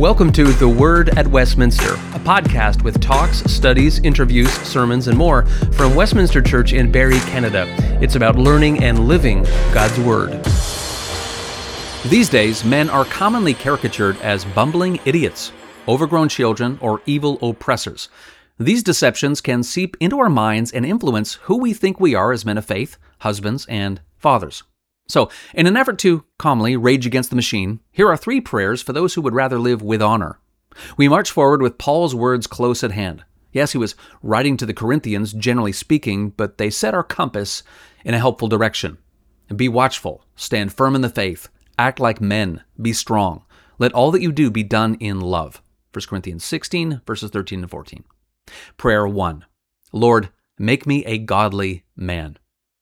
Welcome to The Word at Westminster, a podcast with talks, studies, interviews, sermons, and more from Westminster Church in Barrie, Canada. It's about learning and living God's Word. These days, men are commonly caricatured as bumbling idiots, overgrown children, or evil oppressors. These deceptions can seep into our minds and influence who we think we are as men of faith, husbands, and fathers. So, in an effort to calmly rage against the machine, here are 3 prayers for those who would rather live with honor. We march forward with Paul's words close at hand. Yes, he was writing to the Corinthians, generally speaking, but they set our compass in a helpful direction. Be watchful, stand firm in the faith, act like men, be strong. Let all that you do be done in love. 1 Corinthians 16, verses 13 and 14. Prayer 1. Lord, make me a godly man.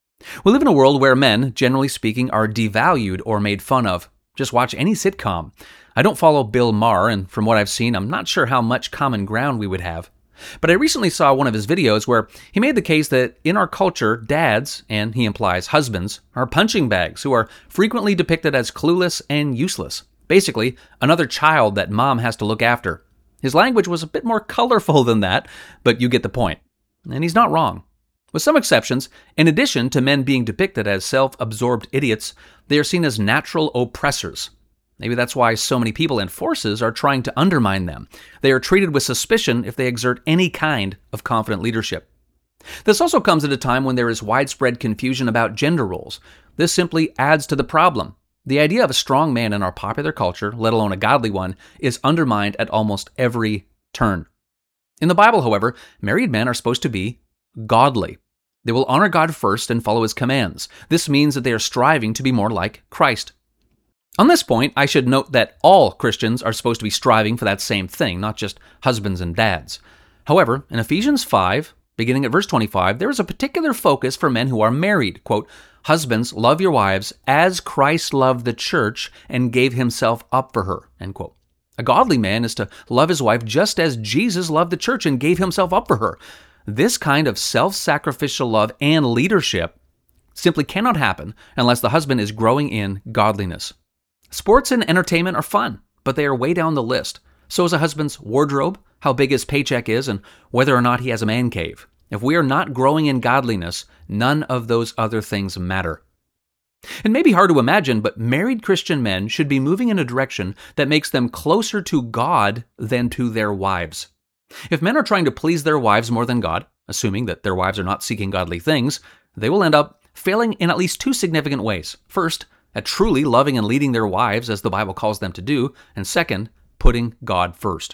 We live in a world where men, generally speaking, are devalued or made fun of. Just watch any sitcom. I don't follow Bill Maher, and from what I've seen, I'm not sure how much common ground we would have. But I recently saw one of his videos where he made the case that in our culture, dads, and he implies husbands, are punching bags who are frequently depicted as clueless and useless. Basically, another child that mom has to look after. His language was a bit more colorful than that, but you get the point. And he's not wrong. With some exceptions, in addition to men being depicted as self-absorbed idiots, they are seen as natural oppressors. Maybe that's why so many people and forces are trying to undermine them. They are treated with suspicion if they exert any kind of confident leadership. This also comes at a time when there is widespread confusion about gender roles. This simply adds to the problem. The idea of a strong man in our popular culture, let alone a godly one, is undermined at almost every turn. In the Bible, however, married men are supposed to be godly. They will honor God first and follow His commands. This means that they are striving to be more like Christ. On this point, I should note that all Christians are supposed to be striving for that same thing, not just husbands and dads. However, in Ephesians 5, beginning at verse 25, there is a particular focus for men who are married. Quote, "Husbands, love your wives as Christ loved the church and gave Himself up for her." End quote. A godly man is to love his wife just as Jesus loved the church and gave Himself up for her. This kind of self-sacrificial love and leadership simply cannot happen unless the husband is growing in godliness. Sports and entertainment are fun, but they are way down the list. So is a husband's wardrobe, how big his paycheck is, and whether or not he has a man cave. If we are not growing in godliness, none of those other things matter. It may be hard to imagine, but married Christian men should be moving in a direction that makes them closer to God than to their wives. If men are trying to please their wives more than God, assuming that their wives are not seeking godly things, they will end up failing in at least 2 significant ways. First, at truly loving and leading their wives as the Bible calls them to do, and second, putting God first.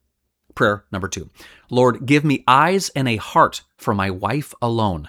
Prayer number 2. Lord, give me eyes and a heart for my wife alone.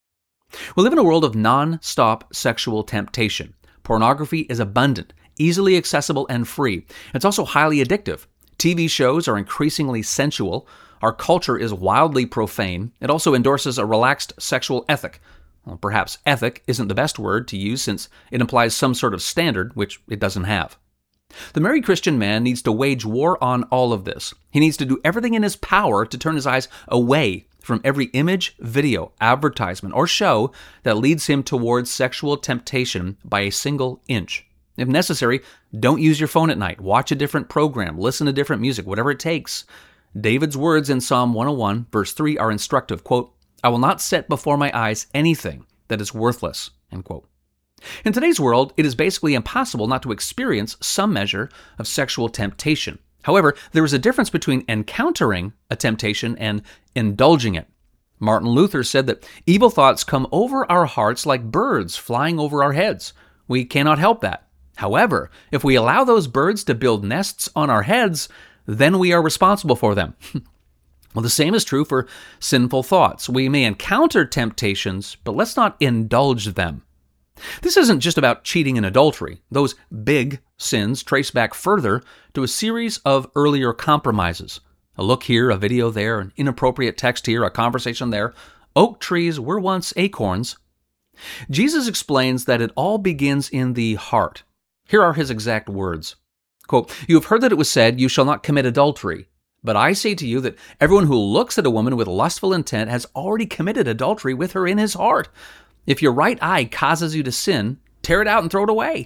We live in a world of non-stop sexual temptation. Pornography is abundant, easily accessible, and free. It's also highly addictive. TV shows are increasingly sensual. Our culture is wildly profane. It also endorses a relaxed sexual ethic. Well, perhaps ethic isn't the best word to use since it implies some sort of standard, which it doesn't have. The married Christian man needs to wage war on all of this. He needs to do everything in his power to turn his eyes away from every image, video, advertisement, or show that leads him towards sexual temptation by a single inch. If necessary, don't use your phone at night. Watch a different program, listen to different music, whatever it takes. David's words in Psalm 101, verse 3 are instructive. Quote, "I will not set before my eyes anything that is worthless." End quote. In today's world, it is basically impossible not to experience some measure of sexual temptation. However, there is a difference between encountering a temptation and indulging it. Martin Luther said that evil thoughts come over our hearts like birds flying over our heads. We cannot help that. However, if we allow those birds to build nests on our heads, then we are responsible for them. Well, the same is true for sinful thoughts. We may encounter temptations, but let's not indulge them. This isn't just about cheating and adultery. Those big sins trace back further to a series of earlier compromises. A look here, a video there, an inappropriate text here, a conversation there. Oak trees were once acorns. Jesus explains that it all begins in the heart. Here are His exact words. Quote, "You have heard that it was said, 'You shall not commit adultery.' But I say to you that everyone who looks at a woman with lustful intent has already committed adultery with her in his heart. If your right eye causes you to sin, tear it out and throw it away.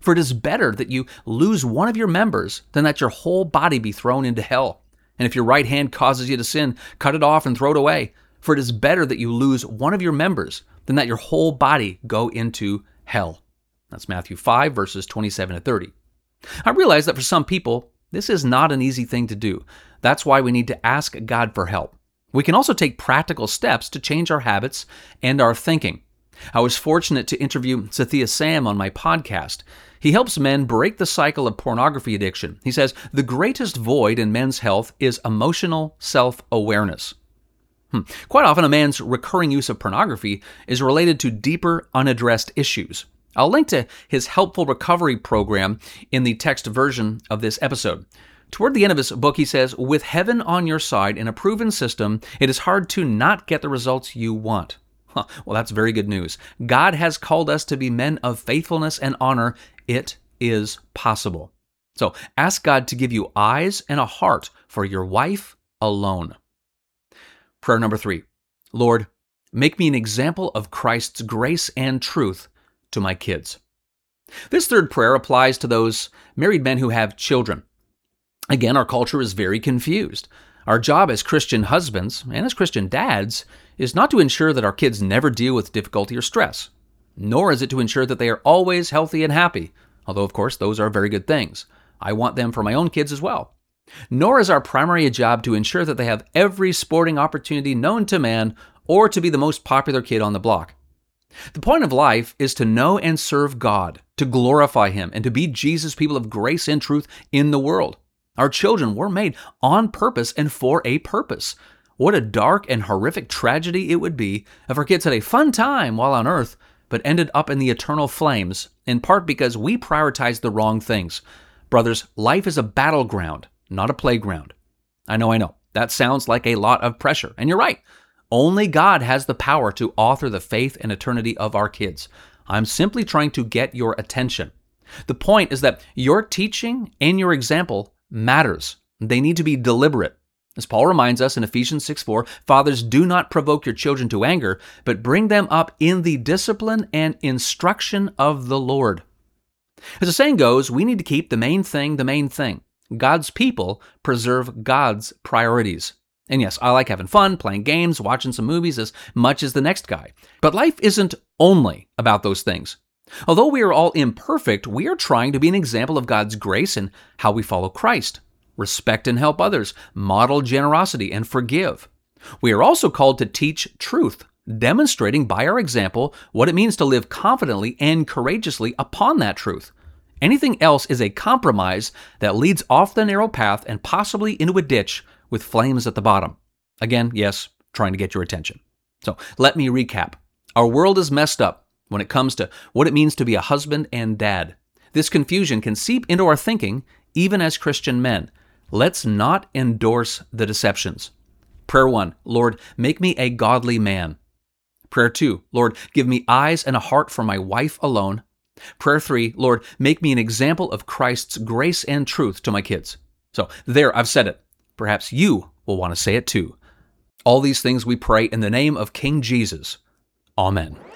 For it is better that you lose one of your members than that your whole body be thrown into hell. And if your right hand causes you to sin, cut it off and throw it away. For it is better that you lose one of your members than that your whole body go into hell. That's Matthew 5, verses 27 to 30. I realize that for some people, this is not an easy thing to do. That's why we need to ask God for help. We can also take practical steps to change our habits and our thinking. I was fortunate to interview Sathya Sam on my podcast. He helps men break the cycle of pornography addiction. He says, the greatest void in men's health is emotional self-awareness. Quite often, a man's recurring use of pornography is related to deeper, unaddressed issues. I'll link to his helpful recovery program in the text version of this episode. Toward the end of his book, he says, with heaven on your side in a proven system, it is hard to not get the results you want. Well, that's very good news. God has called us to be men of faithfulness and honor. It is possible. So ask God to give you eyes and a heart for your wife alone. Prayer number 3. Lord, make me an example of Christ's grace and truth to my kids. This third prayer applies to those married men who have children. Again, our culture is very confused. Our job as Christian husbands and as Christian dads is not to ensure that our kids never deal with difficulty or stress, nor is it to ensure that they are always healthy and happy, although of course those are very good things. I want them for my own kids as well. Nor is our primary job to ensure that they have every sporting opportunity known to man or to be the most popular kid on the block. The point of life is to know and serve God, to glorify Him, and to be Jesus' people of grace and truth in the world. Our children were made on purpose and for a purpose. What a dark and horrific tragedy it would be if our kids had a fun time while on earth, but ended up in the eternal flames, in part because we prioritized the wrong things. Brothers, life is a battleground, not a playground. I know. That sounds like a lot of pressure, and you're right. Only God has the power to author the faith and eternity of our kids. I'm simply trying to get your attention. The point is that your teaching and your example matters. They need to be deliberate. As Paul reminds us in Ephesians 6:4, fathers, do not provoke your children to anger, but bring them up in the discipline and instruction of the Lord. As the saying goes, we need to keep the main thing the main thing. God's people preserve God's priorities. And yes, I like having fun, playing games, watching some movies as much as the next guy. But life isn't only about those things. Although we are all imperfect, we are trying to be an example of God's grace in how we follow Christ, respect and help others, model generosity, and forgive. We are also called to teach truth, demonstrating by our example what it means to live confidently and courageously upon that truth. Anything else is a compromise that leads off the narrow path and possibly into a ditch with flames at the bottom. Again, yes, trying to get your attention. So let me recap. Our world is messed up when it comes to what it means to be a husband and dad. This confusion can seep into our thinking even as Christian men. Let's not endorse the deceptions. Prayer 1, Lord, make me a godly man. Prayer 2, Lord, give me eyes and a heart for my wife alone. Prayer 3, Lord, make me an example of Christ's grace and truth to my kids. So there, I've said it. Perhaps you will want to say it too. All these things we pray in the name of King Jesus. Amen.